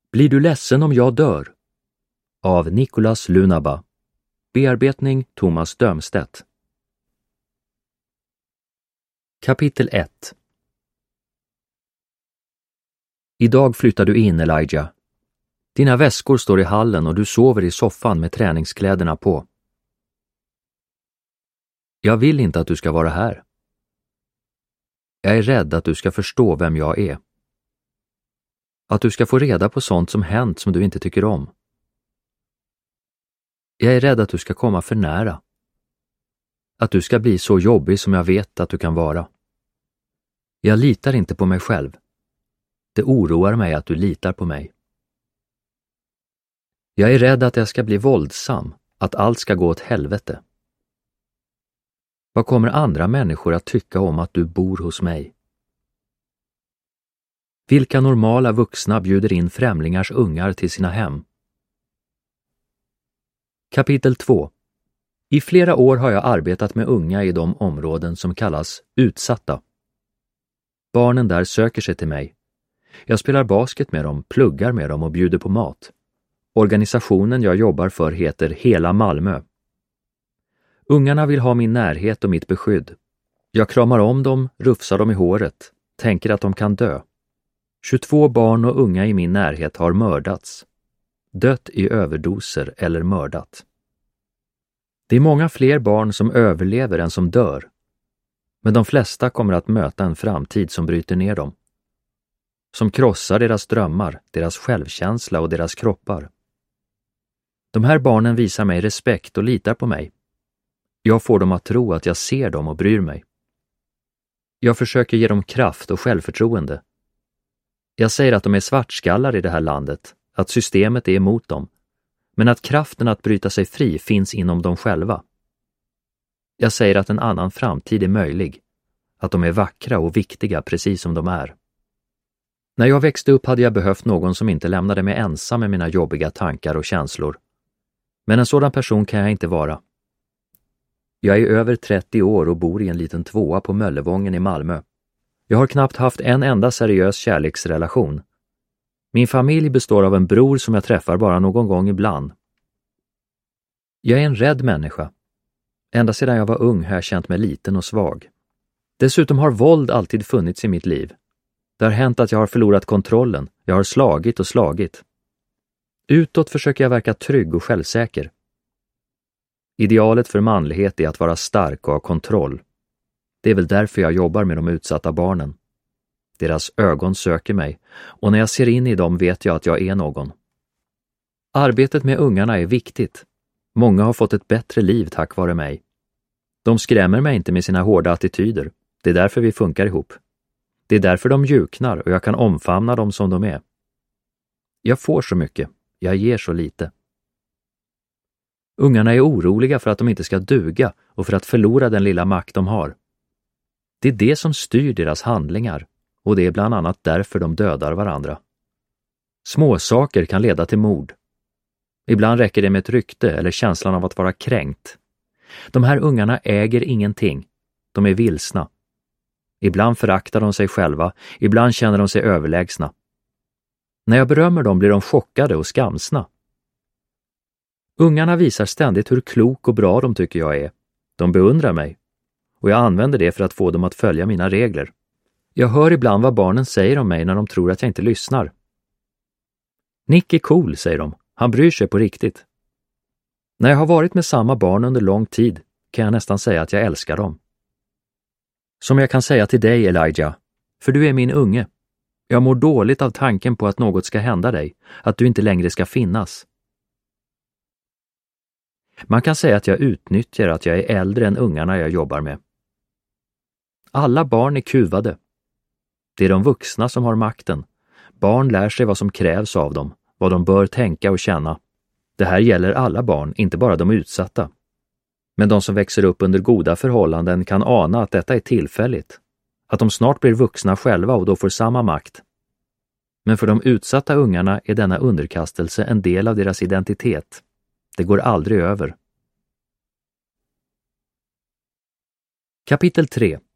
Blir du ledsen om jag dör? Av Nicholas Lunaba. Bearbetning Thomas Dömstedt. Kapitel 1. Idag flyttar du in, Elijah. Dina väskor står i hallen och du sover i soffan med träningskläderna på. Jag vill inte att du ska vara här. Jag är rädd att du ska förstå vem jag är. Att du ska få reda på sånt som hänt som du inte tycker om. Jag är rädd att du ska komma för nära. Att du ska bli så jobbig som jag vet att du kan vara. Jag litar inte på mig själv. Det oroar mig att du litar på mig. Jag är rädd att jag ska bli våldsam, att allt ska gå åt helvete. Vad kommer andra människor att tycka om att du bor hos mig? Vilka normala vuxna bjuder in främlingars ungar till sina hem? Kapitel 2. I flera år har jag arbetat med unga i de områden som kallas utsatta. Barnen där söker sig till mig. Jag spelar basket med dem, pluggar med dem och bjuder på mat. Organisationen jag jobbar för heter Hela Malmö. Ungarna vill ha min närhet och mitt beskydd. Jag kramar om dem, rufsar dem i håret, tänker att de kan dö. 22 barn och unga i min närhet har mördats. Dött i överdoser eller mördat. Det är många fler barn som överlever än som dör. Men de flesta kommer att möta en framtid som bryter ner dem. Som krossar deras drömmar, deras självkänsla och deras kroppar. De här barnen visar mig respekt och litar på mig. Jag får dem att tro att jag ser dem och bryr mig. Jag försöker ge dem kraft och självförtroende. Jag säger att de är svartskallar i det här landet, att systemet är emot dem, men att kraften att bryta sig fri finns inom dem själva. Jag säger att en annan framtid är möjlig, att de är vackra och viktiga precis som de är. När jag växte upp hade jag behövt någon som inte lämnade mig ensam med mina jobbiga tankar och känslor. Men en sådan person kan jag inte vara. Jag är över 30 år och bor i en liten tvåa på Möllevången i Malmö. Jag har knappt haft en enda seriös kärleksrelation. Min familj består av en bror som jag träffar bara någon gång ibland. Jag är en rädd människa. Ända sedan jag var ung har jag känt mig liten och svag. Dessutom har våld alltid funnits i mitt liv. Det har hänt att jag har förlorat kontrollen. Jag har slagit och slagit. Utåt försöker jag verka trygg och självsäker. Idealet för manlighet är att vara stark och ha kontroll. Det är väl därför jag jobbar med de utsatta barnen. Deras ögon söker mig, och när jag ser in i dem vet jag att jag är någon. Arbetet med ungarna är viktigt. Många har fått ett bättre liv tack vare mig. De skrämmer mig inte med sina hårda attityder. Det är därför vi funkar ihop. Det är därför de mjuknar och jag kan omfamna dem som de är. Jag får så mycket. Jag ger så lite. Ungarna är oroliga för att de inte ska duga och för att förlora den lilla makt de har. Det är det som styr deras handlingar, och det är bland annat därför de dödar varandra. Små saker kan leda till mord. Ibland räcker det med ett rykte eller känslan av att vara kränkt. De här ungarna äger ingenting. De är vilsna. Ibland föraktar de sig själva, ibland känner de sig överlägsna. När jag berömmer dem blir de chockade och skamsna. Ungarna visar ständigt hur klok och bra de tycker jag är. De beundrar mig. Och jag använder det för att få dem att följa mina regler. Jag hör ibland vad barnen säger om mig när de tror att jag inte lyssnar. Nick är cool, säger de. Han bryr sig på riktigt. När jag har varit med samma barn under lång tid kan jag nästan säga att jag älskar dem. Som jag kan säga till dig, Elijah, för du är min unge. Jag mår dåligt av tanken på att något ska hända dig, att du inte längre ska finnas. Man kan säga att jag utnyttjar att jag är äldre än ungarna jag jobbar med. Alla barn är kuvade. Det är de vuxna som har makten. Barn lär sig vad som krävs av dem, vad de bör tänka och känna. Det här gäller alla barn, inte bara de utsatta. Men de som växer upp under goda förhållanden kan ana att detta är tillfälligt. Att de snart blir vuxna själva och då får samma makt. Men för de utsatta ungarna är denna underkastelse en del av deras identitet. Det går aldrig över. Kapitel 3.